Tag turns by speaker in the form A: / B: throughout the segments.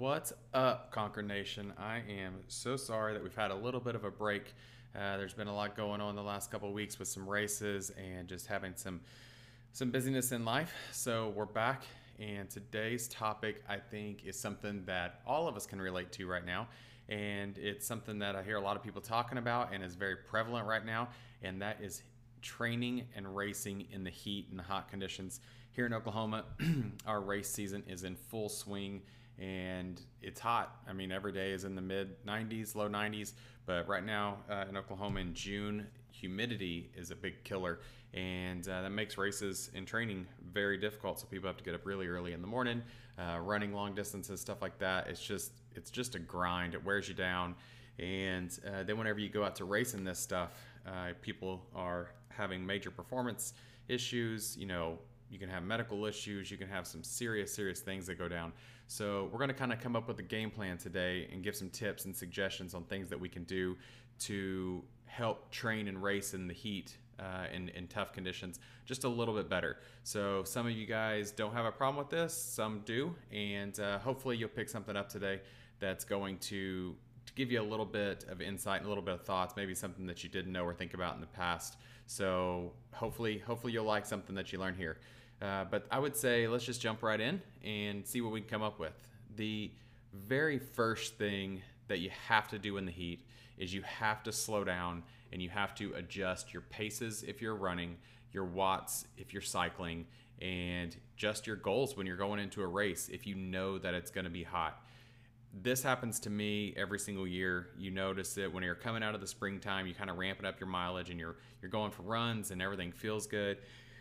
A: What's up, Conquer Nation? I am so sorry that we've had a little bit of a break. There's been a lot going on the last couple of weeks with some races and just having some busyness in life. So we're back, and today's topic I think is something that all of us can relate to right now, and it's something that I hear a lot of people talking about and is very prevalent right now, and that is training and racing in the heat and the hot conditions. Here in Oklahoma, our race season is in full swing and it's hot. I mean, every day is in the mid 90s, low 90s, but right now in Oklahoma in June, humidity is a big killer, and that makes races and training very difficult. So people have to get up really early in the morning, running long distances, stuff like that. It's just a grind. It wears you down, and then whenever you go out to race in this stuff, people are having major performance issues. You can have medical issues, you can have some serious things that go down. So we're going to kind of come up with a game plan today and give some tips and suggestions on things that we can do to help train and race in the heat in tough conditions just a little bit better. So some of you guys don't have a problem with this, some do, and hopefully you'll pick something up today that's going to give you a little bit of insight and a little bit of thoughts, maybe something that you didn't know or think about in the past. So hopefully you'll like something that you learn here. But I would say let's just jump right in and see what we can come up with. The very first thing that you have to do in the heat is you have to slow down and you have to adjust your paces if you're running, your watts if you're cycling, and just your goals when you're going into a race if you know that it's going to be hot. This happens to me every single year. You notice it when you're coming out of the springtime, you kind of ramping up your mileage and you're going for runs and everything feels good.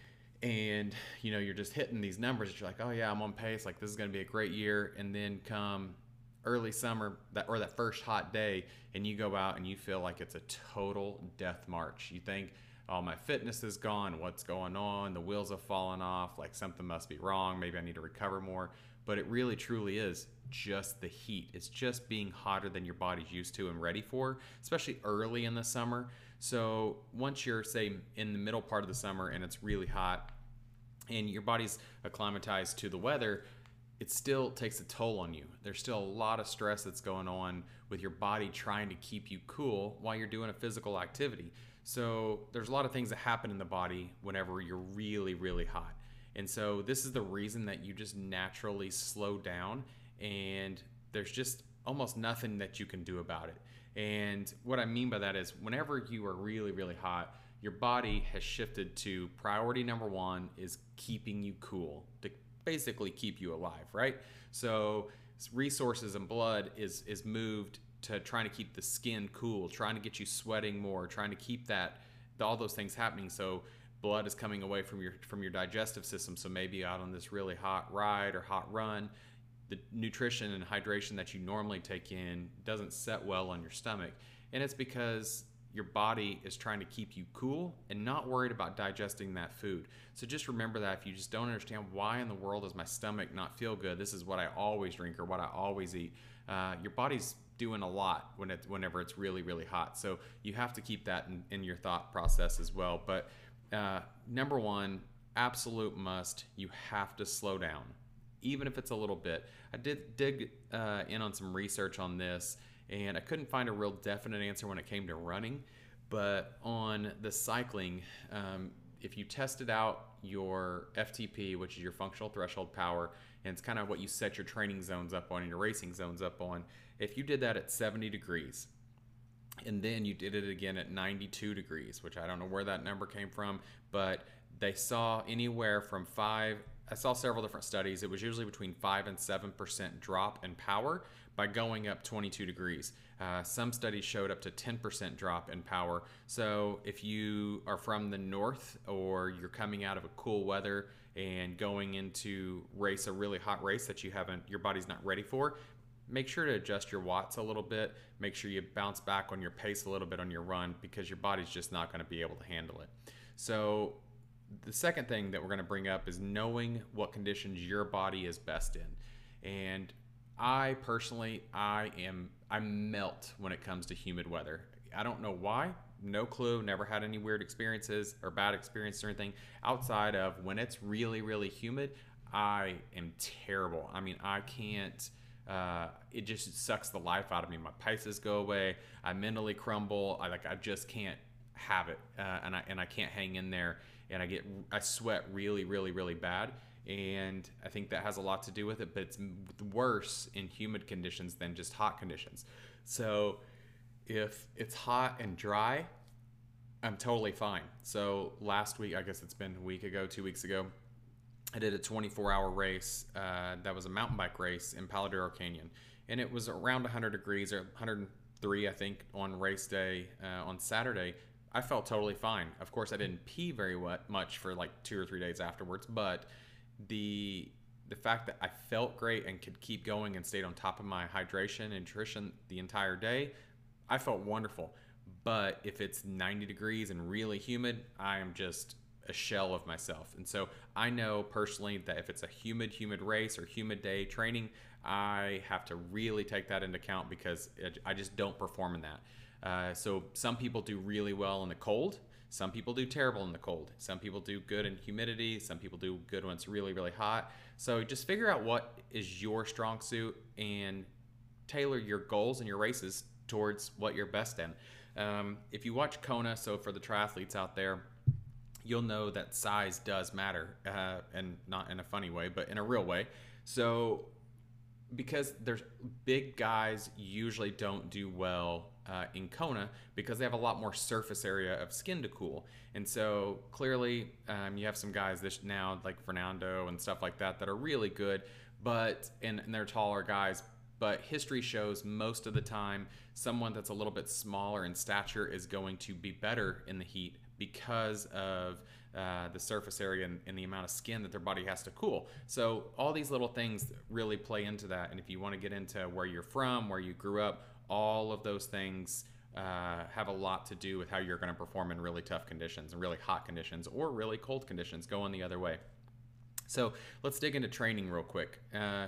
A: And you're just hitting these numbers that you're like, oh yeah, I'm on pace, like this is going to be a great year. And then come early summer, that first hot day, and you go out and you feel like it's a total death march. You think, oh, my fitness is gone, what's going on, the wheels have fallen off, like something must be wrong, maybe I need to recover more. But it really truly is just the heat. It's just being hotter than your body's used to and ready for, especially early in the summer. So once you're, say, in the middle part of the summer and it's really hot and your body's acclimatized to the weather, it still takes a toll on you. There's still a lot of stress that's going on with your body trying to keep you cool while you're doing a physical activity. So there's a lot of things that happen in the body whenever you're really hot. And so this is the reason that you just naturally slow down, and there's just almost nothing that you can do about it. And what I mean by that is whenever you are really hot, your body has shifted to priority number one is keeping you cool, to basically keep you alive, right? So resources and blood is moved to trying to keep the skin cool, trying to get you sweating more, trying to keep all those things happening. So blood is coming away from your digestive system. So maybe out on this really hot ride or hot run, the nutrition and hydration that you normally take in doesn't set well on your stomach. And it's because your body is trying to keep you cool and not worried about digesting that food. So just remember that if you just don't understand why in the world does my stomach not feel good, this is what I always drink or what I always eat. Your body's doing a lot whenever it's really hot. So you have to keep that in your thought process as well. But number one, absolute must, you have to slow down, even if it's a little bit. I did dig in on some research on this, and I couldn't find a real definite answer when it came to running. But on the cycling, if you tested out your FTP, which is your functional threshold power, and it's kind of what you set your training zones up on and your racing zones up on, if you did that at 70 degrees, and then you did it again at 92 degrees, which I don't know where that number came from, but they saw anywhere from I saw several different studies. It was usually between 5 and 7% drop in power by going up 22 degrees. Some studies showed up to 10% drop in power. So if you are from the north or you're coming out of a cool weather and going into race a really hot race that your body's not ready for, make sure to adjust your watts a little bit. Make sure you bounce back on your pace a little bit on your run, because your body's just not going to be able to handle it. So the second thing that we're going to bring up is knowing what conditions your body is best in. And I personally, I melt when it comes to humid weather. I don't know why, no clue, never had any weird experiences or bad experiences or anything outside of when it's really humid. I am terrible. I mean, I can't it just sucks the life out of me. My paces go away. I mentally crumble. I just can't have it, and I can't hang in there, and I sweat really, really, really bad. And I think that has a lot to do with it, but it's worse in humid conditions than just hot conditions. So if it's hot and dry, I'm totally fine. So last week, I guess it's been a week ago, 2 weeks ago, I did a 24-hour race. That was a mountain bike race in Palo Duro Canyon, and it was around 100 degrees or 103, I think, on race day on Saturday. I felt totally fine. Of course, I didn't pee very much for like 2 or 3 days afterwards, but the fact that I felt great and could keep going and stayed on top of my hydration and nutrition the entire day, I felt wonderful. But if it's 90 degrees and really humid, I am just a shell of myself. And so I know personally that if it's a humid race or humid day training, I have to really take that into account because I just don't perform in that. So some people do really well in the cold. Some people do terrible in the cold. Some people do good in humidity. Some people do good when it's really, really hot. So just figure out what is your strong suit and tailor your goals and your races towards what you're best in. If you watch Kona, so for the triathletes out there, you'll know that size does matter, and not in a funny way, but in a real way. So because there's big guys usually don't do well in Kona because they have a lot more surface area of skin to cool. And so clearly you have some guys this now like Fernando and stuff like that are really good, but and they're taller guys. But history shows most of the time someone that's a little bit smaller in stature is going to be better in the heat because of the surface area and the amount of skin that their body has to cool. So all these little things really play into that. And if you want to get into where you're from, where you grew up, all of those things have a lot to do with how you're going to perform in really tough conditions and really hot conditions or really cold conditions going the other way. So let's dig into training real quick.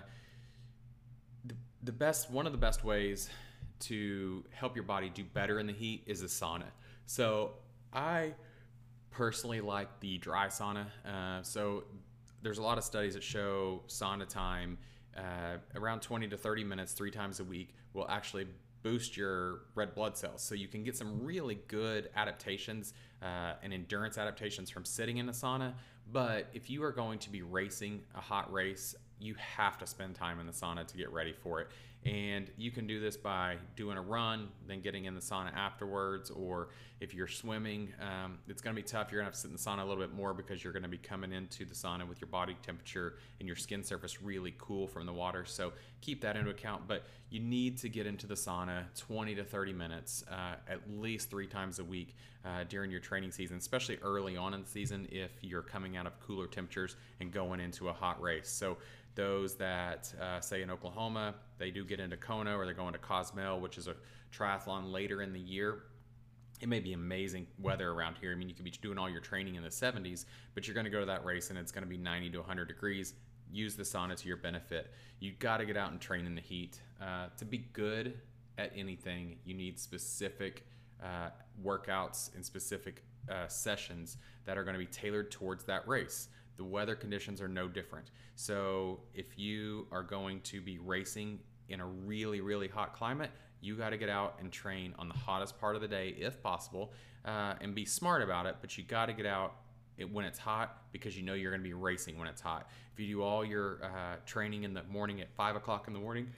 A: One of the best ways to help your body do better in the heat is a sauna. So I personally like the dry sauna. So there's a lot of studies that show sauna time around 20 to 30 minutes 3 times a week will actually boost your red blood cells. So you can get some really good adaptations and endurance adaptations from sitting in a sauna. But if you are going to be racing a hot race, you have to spend time in the sauna to get ready for it. And you can do this by doing a run, then getting in the sauna afterwards, or if you're swimming, it's going to be tough. You're going to have to sit in the sauna a little bit more because you're going to be coming into the sauna with your body temperature and your skin surface really cool from the water. So keep that into account. But you need to get into the sauna 20 to 30 minutes at least 3 times a week during your training season, especially early on in the season if you're coming out of cooler temperatures and going into a hot race. So those that say in Oklahoma, they do get into Kona or they're going to Cozumel, which is a triathlon later in the year. It may be amazing weather around here. I mean, you could be doing all your training in the 70s, but you're going to go to that race and it's going to be 90 to 100 degrees. Use the sauna to your benefit. You've got to get out and train in the heat. To be good at anything, you need specific workouts and specific sessions that are going to be tailored towards that race. The weather conditions are no different. So if you are going to be racing in a really, really hot climate, you got to get out and train on the hottest part of the day if possible, and be smart about it. But you got to get out when it's hot because you know you're going to be racing when it's hot. If you do all your training in the morning at 5 o'clock in the morning,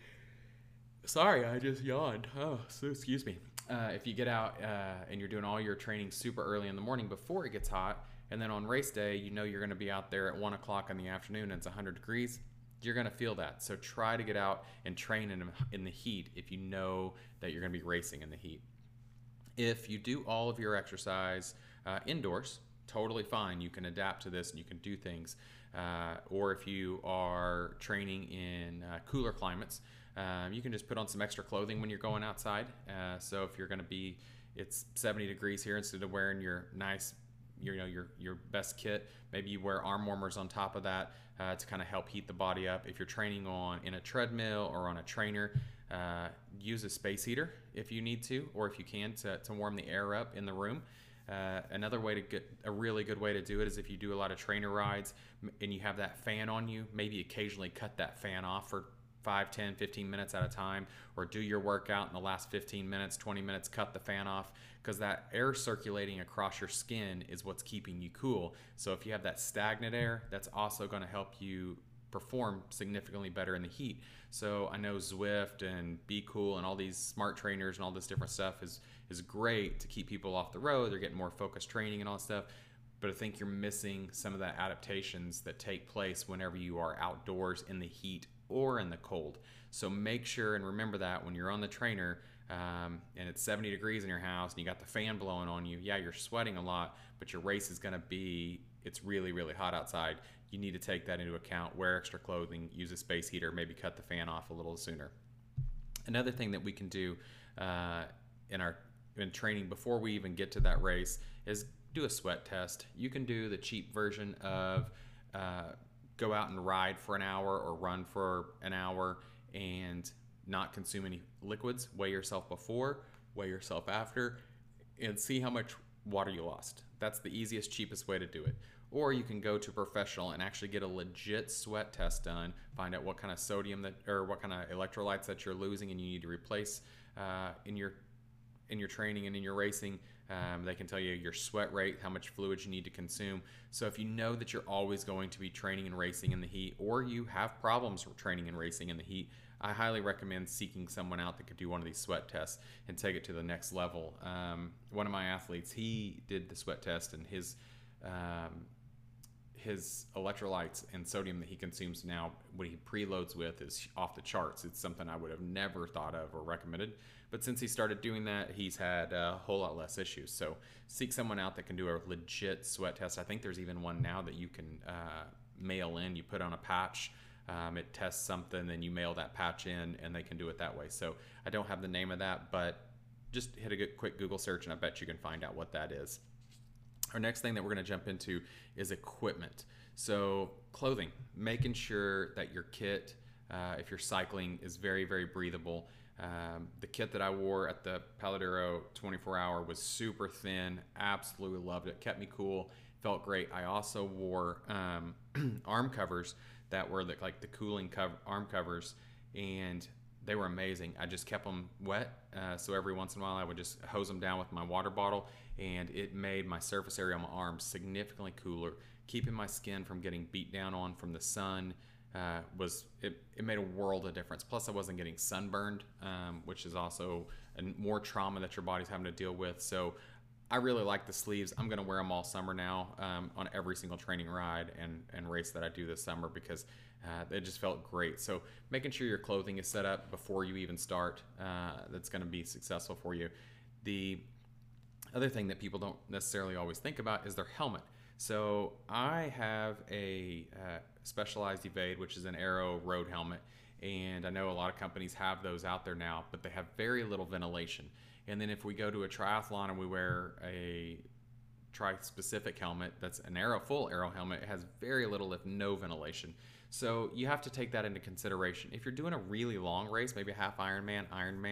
A: sorry, I just yawned. Oh, so excuse me. If you get out and you're doing all your training super early in the morning before it gets hot, and then on race day, you know you're going to be out there at 1 o'clock in the afternoon and it's 100 degrees, you're going to feel that. So try to get out and train in the heat if you know that you're going to be racing in the heat. If you do all of your exercise indoors, totally fine. You can adapt to this and you can do things. Or if you are training in cooler climates, you can just put on some extra clothing when you're going outside. So if you're going to be, it's 70 degrees here, instead of wearing your nice, your best kit, maybe you wear arm warmers on top of that to kind of help heat the body up. If you're training in a treadmill or on a trainer, use a space heater if you need to, or if you can, to warm the air up in the room. Another way to get a really good way to do it is if you do a lot of trainer rides and you have that fan on you, maybe occasionally cut that fan off for 5, 10, 15 minutes at a time, or do your workout in the last 15 minutes, 20 minutes, cut the fan off, because that air circulating across your skin is what's keeping you cool. So if you have that stagnant air, that's also going to help you perform significantly better in the heat. So I know Zwift and Be Cool and all these smart trainers and all this different stuff is great to keep people off the road. They're getting more focused training and all that stuff. But I think you're missing some of the adaptations that take place whenever you are outdoors in the heat or in the cold. So make sure and remember that when you're on the trainer and it's 70 degrees in your house and you got the fan blowing on you, yeah, you're sweating a lot, but your race is going to be, it's really, really hot outside. You need to take that into account, wear extra clothing, use a space heater, maybe cut the fan off a little sooner. Another thing that we can do in training before we even get to that race is do a sweat test. You can do the cheap version of go out and ride for an hour or run for an hour and not consume any liquids. Weigh yourself before, weigh yourself after, and see how much water you lost. That's the easiest, cheapest way to do it. Or you can go to a professional and actually get a legit sweat test done, find out what kind of sodium or what kind of electrolytes that you're losing and you need to replace in your training and in your racing. They can tell you your sweat rate, how much fluid you need to consume. So if you know that you're always going to be training and racing in the heat, or you have problems with training and racing in the heat, I highly recommend seeking someone out that could do one of these sweat tests and take it to the next level. One of my athletes, he did the sweat test, and his electrolytes and sodium that he consumes now, what he preloads with, is off the charts. It's something I would have never thought of or recommended. But since he started doing that, he's had a whole lot less issues. So seek someone out that can do a legit sweat test. I think there's even one now that you can mail in. You put on a patch, it tests something, then you mail that patch in, and they can do it that way. So I don't have the name of that, but just hit a quick Google search, and I bet you can find out what that is. Our next thing that we're going to jump into is equipment. So clothing, making sure that your kit, if you're cycling, is very, very breathable. The kit that I wore at the Paladero 24-hour was super thin. Absolutely loved it. Kept me cool. Felt great. I also wore arm covers that were like the cooling arm covers, and they were amazing. I just kept them wet, so every once in a while I would just hose them down with my water bottle, and it made my surface area on my arms significantly cooler, keeping my skin from getting beat down on from the sun. It made a world of difference. Plus I wasn't getting sunburned, which is also more trauma that your body's having to deal with. So I really like the sleeves. I'm going to wear them all summer now on every single training ride and race that I do this summer, because it just felt great. So making sure your clothing is set up before you even start, that's going to be successful for you. The other thing that people don't necessarily always think about is their helmet. So I have a Specialized Evade, which is an Aero road helmet, and I know a lot of companies have those out there now, but they have very little ventilation. And then if we go to a triathlon and we wear a tri-specific helmet that's an full aero helmet, it has very little, if no, ventilation. So you have to take that into consideration. If you're doing a really long race, maybe a half Ironman,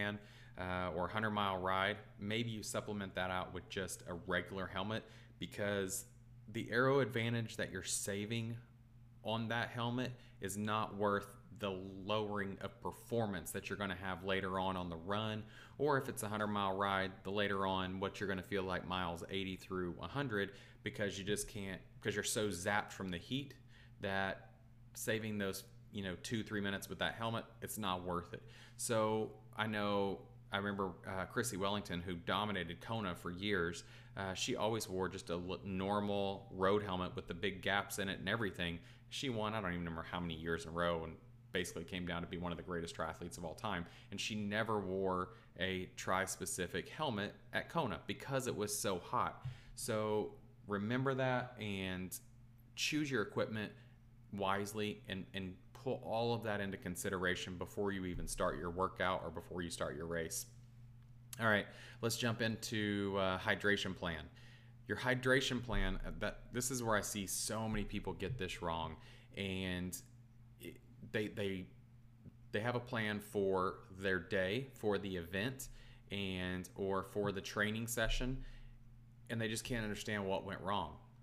A: or 100-mile ride, maybe you supplement that out with just a regular helmet, because the aero advantage that you're saving on that helmet is not worth the lowering of performance that you're going to have later on the run, or if it's a 100-mile ride, the later on what you're going to feel like miles 80 through 100, because you just can't, because you're so zapped from the heat that saving those 2-3 minutes with that helmet, it's not worth it. So I remember Chrissy Wellington, who dominated Kona for years. She always wore just a normal road helmet with the big gaps in it and everything. She won, I don't even remember how many years in a row, and basically came down to be one of the greatest triathletes of all time. And she never wore a tri-specific helmet at Kona because it was so hot. So remember that and choose your equipment wisely, and put all of that into consideration before you even start your workout or before you start your race. All right, let's jump into hydration plan. Your hydration plan, this is where I see so many people get this wrong, and they have a plan for their day, for the event, or for the training session, and they just can't understand what went wrong.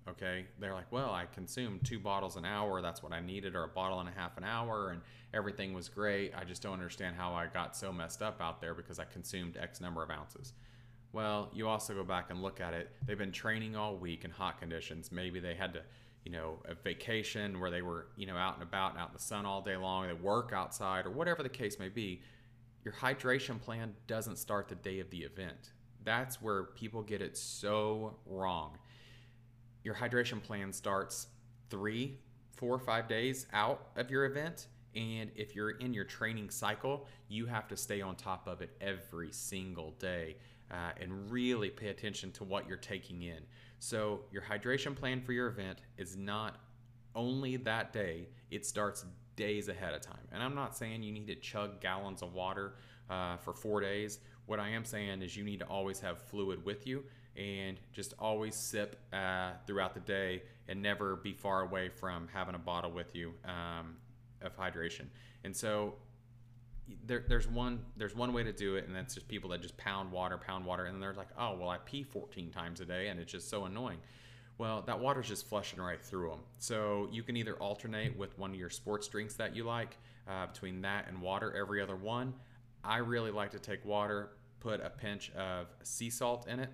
A: Okay, they're like, well, I consumed 2 bottles an hour, that's what I needed, or a bottle and a half an hour, and everything was great. I just don't understand how I got so messed up out there because I consumed X number of ounces. Well, you also go back and look at it. They've been training all week in hot conditions. Maybe they had to, a vacation where they were, out and about, out in the sun all day long. They work outside or whatever the case may be. Your hydration plan doesn't start the day of the event. That's where people get it so wrong. Your hydration plan starts 3, 4, 5 days out of your event. And if you're in your training cycle, you have to stay on top of it every single day and really pay attention to what you're taking in. So your hydration plan for your event is not only that day, it starts days ahead of time. And I'm not saying you need to chug gallons of water for 4 days. What I am saying is you need to always have fluid with you and just always sip throughout the day and never be far away from having a bottle with you of hydration. And so there's one way to do it, and that's just people that just pound water, and they're like, oh, well, I pee 14 times a day, and it's just so annoying. Well, that water's just flushing right through them. So you can either alternate with one of your sports drinks that you like between that and water every other one. I really like to take water, put a pinch of sea salt in it,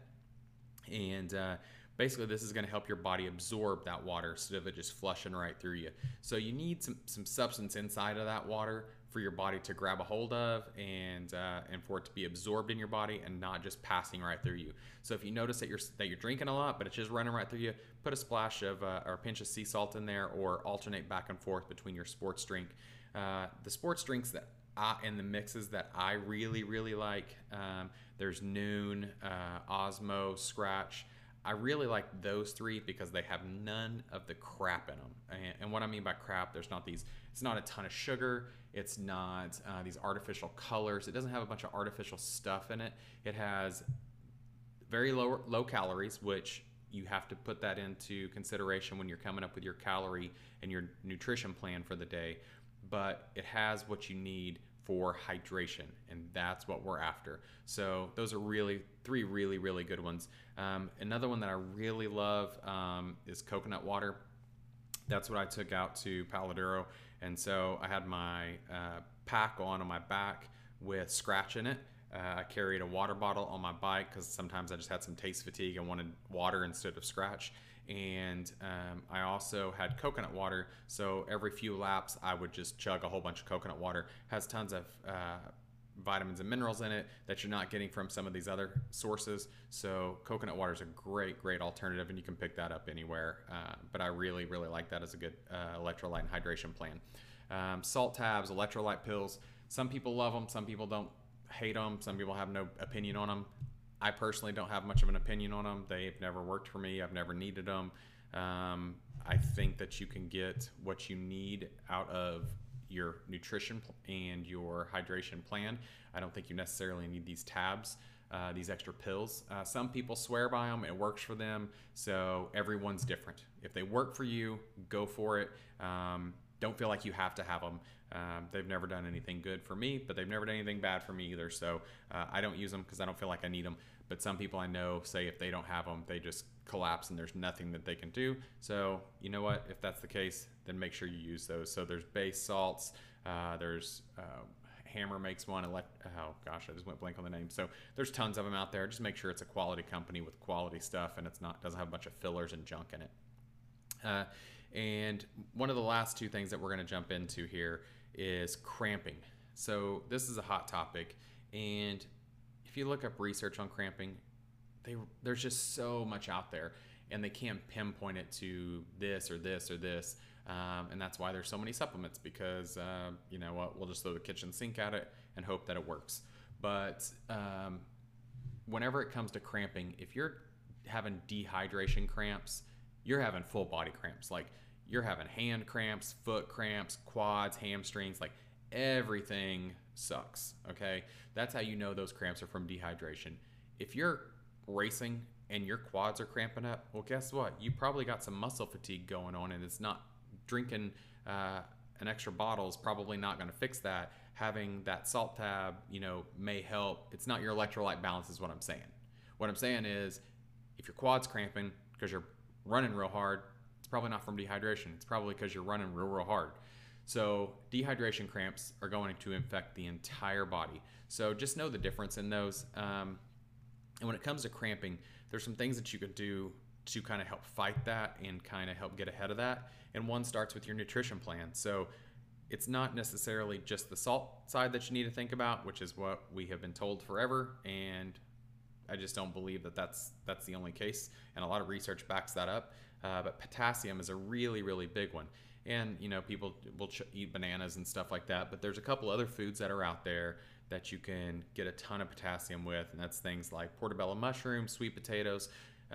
A: and basically this is going to help your body absorb that water instead of it just flushing right through you. So you need some substance inside of that water for your body to grab a hold of and for it to be absorbed in your body and not just passing right through you. So if you notice that you're drinking a lot but it's just running right through you, put a splash of or a pinch of sea salt in there, or alternate back and forth between your sports drink. The sports drinks and the mixes that I really, really like, there's Noon, Osmo, Scratch. I really like those 3 because they have none of the crap in them. And what I mean by crap, it's not a ton of sugar. It's not these artificial colors. It doesn't have a bunch of artificial stuff in it. It has very low calories, which you have to put that into consideration when you're coming up with your calorie and your nutrition plan for the day. But it has what you need for hydration, and that's what we're after. So those are 3 really, really good ones. Another one that I really love is coconut water. That's what I took out to Palo Duro, and so I had my pack on my back with Scratch in it. I carried a water bottle on my bike because sometimes I just had some taste fatigue and wanted water instead of Scratch. And I also had coconut water, so every few laps I would just chug a whole bunch of coconut water. It has tons of vitamins and minerals in it that you're not getting from some of these other sources. So coconut water is a great alternative, and you can pick that up anywhere. But I really, really like that as a good electrolyte and hydration plan. Salt tabs, electrolyte pills. Some people love them, some people don't, hate them, some people have no opinion on them. I personally don't have much of an opinion on them. They've never worked for me. I've never needed them. I think that you can get what you need out of your nutrition and your hydration plan. I don't think you necessarily need these tabs, these extra pills. Some people swear by them. It works for them. So everyone's different. If they work for you, go for it. Don't feel like you have to have them. They've never done anything good for me, but they've never done anything bad for me either. So I don't use them because I don't feel like I need them. But some people I know say if they don't have them, they just collapse and there's nothing that they can do. So you know what? If that's the case, then make sure you use those. So there's base salts. There's Hammer makes one. Oh gosh, I just went blank on the name. So there's tons of them out there. Just make sure it's a quality company with quality stuff and doesn't have a bunch of fillers and junk in it. And one of the last 2 things that we're going to jump into here is cramping. So this is a hot topic, and if you look up research on cramping, there's just so much out there, and they can't pinpoint it to this or this or this, and that's why there's so many supplements, because you know what, we'll just throw the kitchen sink at it and hope that it works. But whenever it comes to cramping, if you're having dehydration cramps, you're having full body cramps. Like you're having hand cramps, foot cramps, quads, hamstrings, like everything sucks. Okay. That's how you know those cramps are from dehydration. If you're racing and your quads are cramping up, well, guess what? You probably got some muscle fatigue going on, and it's not drinking an extra bottle is probably not going to fix that. Having that salt tab, may help. It's not your electrolyte balance is what I'm saying. What I'm saying is if your quad's cramping because you're running real hard, it's probably not from dehydration. It's probably because you're running real hard. So dehydration cramps are going to infect the entire body. So just know the difference in those. And when it comes to cramping, there's some things that you can do to kind of help fight that and kind of help get ahead of that. And one starts with your nutrition plan. So it's not necessarily just the salt side that you need to think about, which is what we have been told forever. And I just don't believe that that's the only case. And a lot of research backs that up. But potassium is a really big one. And, people will eat bananas and stuff like that. But there's a couple other foods that are out there that you can get a ton of potassium with. And that's things like portobello mushrooms, sweet potatoes.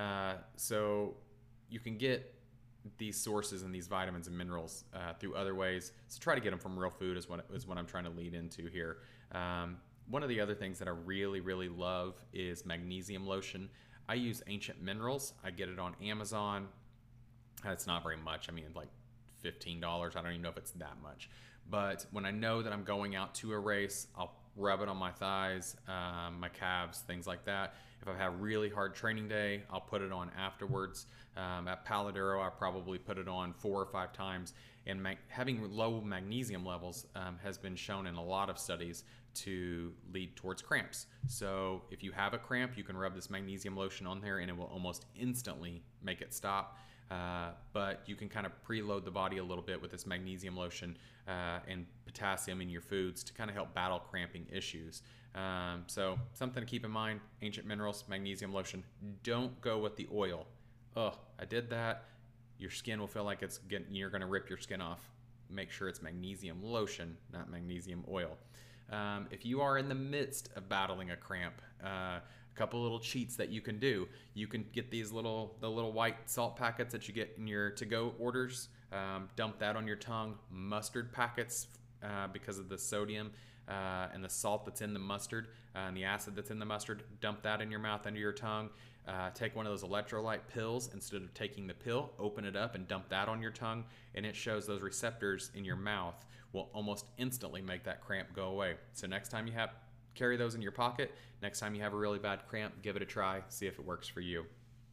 A: So you can get these sources and these vitamins and minerals through other ways. So try to get them from real food is what I'm trying to lead into here. One of the other things that I really love is magnesium lotion. I use Ancient Minerals. I get it on Amazon. It's not very much. I mean, like $15. I don't even know if it's that much. But when I know that I'm going out to a race, I'll rub it on my thighs, my calves, things like that. If I have a really hard training day, I'll put it on afterwards. At Paladuro, I probably put it on 4 or 5 times. And having low magnesium levels has been shown in a lot of studies to lead towards cramps. So if you have a cramp, you can rub this magnesium lotion on there and it will almost instantly make it stop. But you can kind of preload the body a little bit with this magnesium lotion and potassium in your foods to kind of help battle cramping issues. So something to keep in mind, Ancient Minerals, magnesium lotion. Don't go with the oil. Oh, I did that. Your skin will feel like you're going to rip your skin off. Make sure it's magnesium lotion, not magnesium oil. If you are in the midst of battling a cramp, a couple little cheats that you can do. You can get the little white salt packets that you get in your to-go orders. Dump that on your tongue. Mustard packets because of the sodium and the salt that's in the mustard and the acid that's in the mustard. Dump that in your mouth under your tongue. Take one of those electrolyte pills. Instead of taking the pill, open it up and dump that on your tongue, and it shows those receptors in your mouth will almost instantly make that cramp go away. So next time carry those in your pocket. Next time you have a really bad cramp, give it a try, see if it works for you.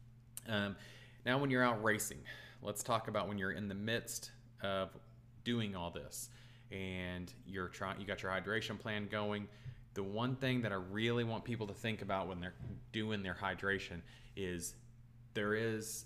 A: Now when you're out racing, let's talk about when you're in the midst of doing all this and you got your hydration plan going. The one thing that I really want people to think about when they're doing their hydration is there is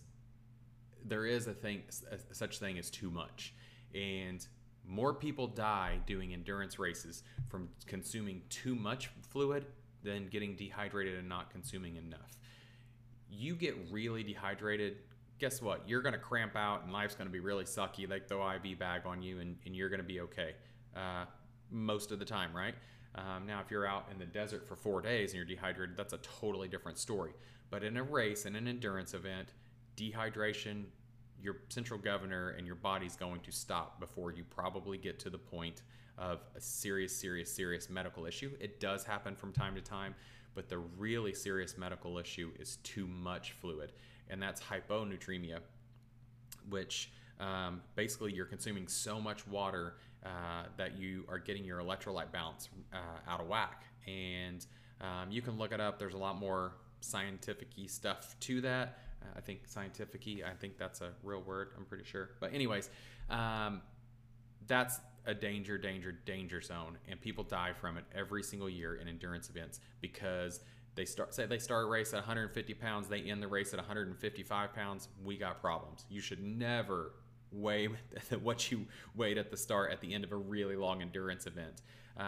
A: such thing as too much. And more people die doing endurance races from consuming too much fluid than getting dehydrated and not consuming enough. You get really dehydrated, guess what? You're going to cramp out and life's going to be really sucky. They throw IV bag on you and you're going to be okay most of the time, right? Now, if you're out in the desert for 4 days and you're dehydrated, that's a totally different story. But in a race, in an endurance event, dehydration, your central governor and your body's going to stop before you probably get to the point of a serious medical issue. It does happen from time to time, but the really serious medical issue is too much fluid, and that's hyponatremia, which basically you're consuming so much water that you are getting your electrolyte balance out of whack. And you can look it up. There's a lot more scientific-y stuff to that. I think scientific-y, I think that's a real word, I'm pretty sure. But anyways, that's a danger zone, and people die from it every single year in endurance events because they start a race at 150 pounds, they end the race at 155 pounds. We got problems. You should never weigh what you weighed at the start at the end of a really long endurance event.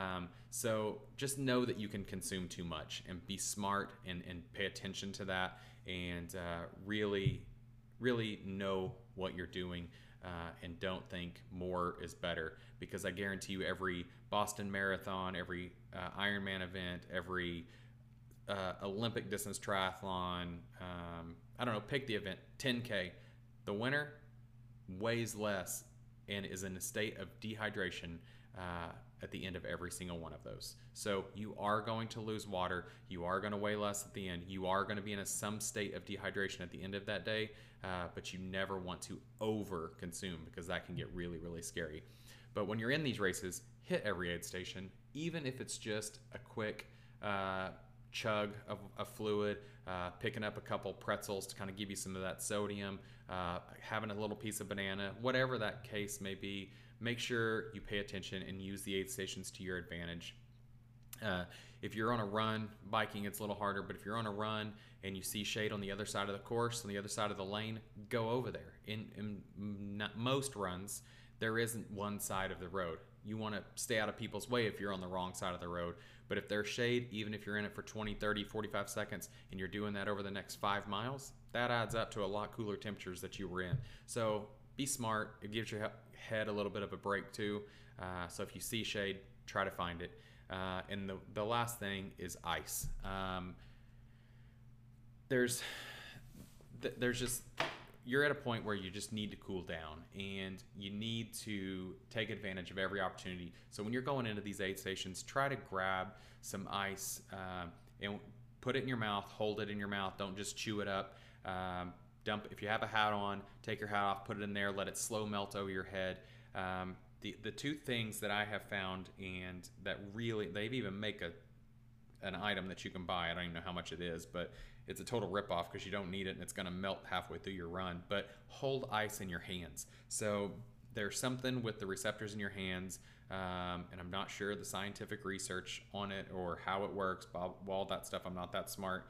A: So just know that you can consume too much, and be smart and pay attention to that, and really know what you're doing, and don't think more is better, because I guarantee you every Boston Marathon, every Ironman event, every Olympic distance triathlon, I don't know, pick the event, 10K, the winner weighs less and is in a state of dehydration at the end of every single one of those. So you are going to lose water, you are going to weigh less at the end, you are going to be in some state of dehydration at the end of that day, but you never want to over consume, because that can get really scary. But when you're in these races, hit every aid station, even if it's just a quick chug of fluid, picking up a couple pretzels to kind of give you some of that sodium, having a little piece of banana, whatever that case may be. Make sure you pay attention and use the aid stations to your advantage. If you're on a run, biking, it's a little harder, but if you're on a run and you see shade on the other side of the course, on the other side of the lane, go over there. In most runs, there isn't one side of the road. You want to stay out of people's way if you're on the wrong side of the road. But if there's shade, even if you're in it for 20, 30, 45 seconds, and you're doing that over the next 5 miles, that adds up to a lot cooler temperatures that you were in. So be smart. It gives your head a little bit of a break too. So if you see shade, try to find it. And the last thing is ice. There's just, you're at a point where you just need to cool down and you need to take advantage of every opportunity. So when you're going into these aid stations, try to grab some ice and put it in your mouth, hold it in your mouth. Don't just chew it up. If you have a hat on, take your hat off, put it in there, let it slow melt over your head. The two things that I have found, and that really, they even make an item that you can buy. I don't even know how much it is, but it's a total ripoff because you don't need it and it's going to melt halfway through your run. But hold ice in your hands. So there's something with the receptors in your hands, and I'm not sure the scientific research on it or how it works. All that stuff, I'm not that smart.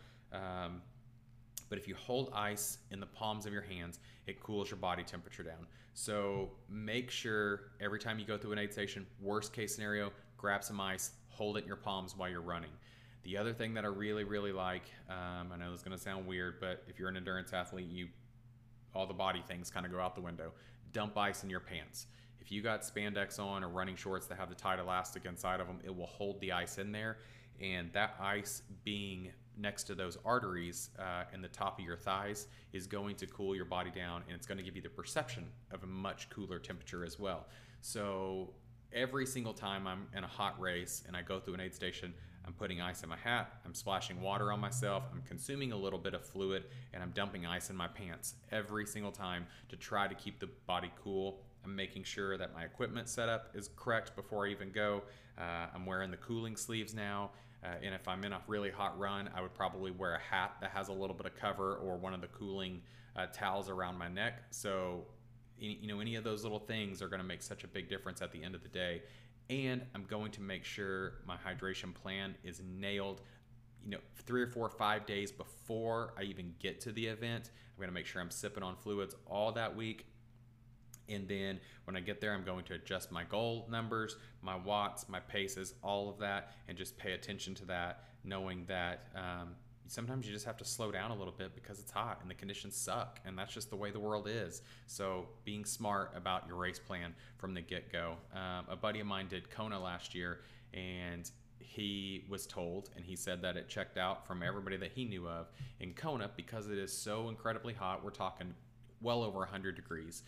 A: But if you hold ice in the palms of your hands, it cools your body temperature down. So make sure every time you go through an aid station, worst case scenario, grab some ice, hold it in your palms while you're running. The other thing that I really, really like, I know it's going to sound weird, but if you're an endurance athlete, all the body things kind of go out the window. Dump ice in your pants. If you got spandex on or running shorts that have the tight elastic inside of them, it will hold the ice in there. And that ice being next to those arteries in the top of your thighs is going to cool your body down, and it's going to give you the perception of a much cooler temperature as well. So every single time I'm in a hot race and I go through an aid station, I'm putting ice in my hat, I'm splashing water on myself, I'm consuming a little bit of fluid, and I'm dumping ice in my pants every single time to try to keep the body cool. I'm making sure that my equipment setup is correct before I even go. I'm wearing the cooling sleeves now. And if I'm in a really hot run, I would probably wear a hat that has a little bit of cover or one of the cooling towels around my neck. So, any of those little things are going to make such a big difference at the end of the day. And I'm going to make sure my hydration plan is nailed, 3 or 4 or 5 days before I even get to the event. I'm going to make sure I'm sipping on fluids all that week. And then when I get there, I'm going to adjust my goal numbers, my watts, my paces, all of that, and just pay attention to that, knowing that sometimes you just have to slow down a little bit because it's hot and the conditions suck, and that's just the way the world is. So being smart about your race plan from the get-go. A buddy of mine did Kona last year, and he was told, and he said that it checked out from everybody that he knew of in Kona because it is so incredibly hot. We're talking well over 100 degrees.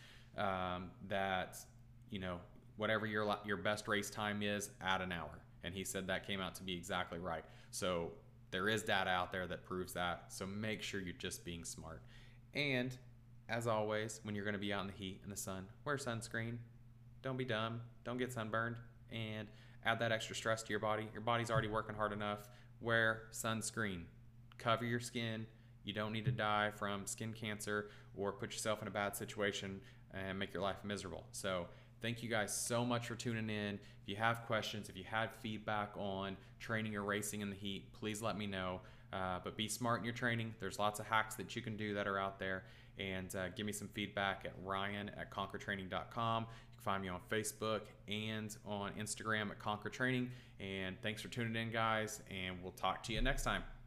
A: That whatever your best race time is, add an hour, and he said that came out to be exactly right. So there is data out there that proves that, so make sure you're just being smart. And as always, when you're going to be out in the heat and the sun, wear sunscreen. Don't be dumb, don't get sunburned, and add that extra stress to your body. Your body's already working hard enough. Wear sunscreen, cover your skin. You don't need to die from skin cancer or put yourself in a bad situation and make your life miserable. So thank you guys so much for tuning in. If you have questions, if you had feedback on training or racing in the heat, please let me know. But be smart in your training. There's lots of hacks that you can do that are out there. And give me some feedback at ryan@conquertraining.com. You can find me on Facebook and on Instagram at Conquer Training. And thanks for tuning in, guys. And we'll talk to you next time.